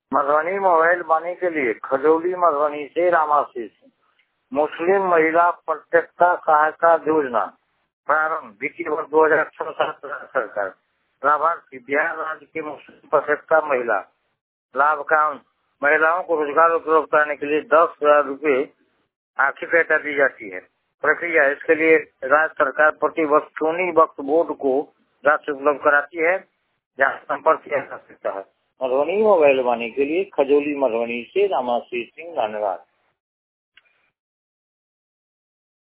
Madhubani mobile बानी के लिए खजौली मधुबनी से रामाशीष। मुस्लिम महिला प्रत्यक्षता सहायता योजना प्रारंभ वित्तीय वर्ष 2006-07 सरकार। लाभार्थी बिहार राज्य की मुस्लिम प्रत्यक्षता महिला लाभांश। महिलाओं को रोजगार उपलब्ध कराने के लिए 10,000 रूपए आर्थिक सहायता दी जाती है। प्रक्रिया इसके लिए राज्य सरकार प्रति वर्ष सोनी वक्फ बोर्ड को राशि उपलब्ध कराती है, जहाँ संपर्क किया जा सकता है। मधुबनी मोबाइल वाणी के लिए खजौली मधुबनी से रामाशीष सिंह धन्यवाद।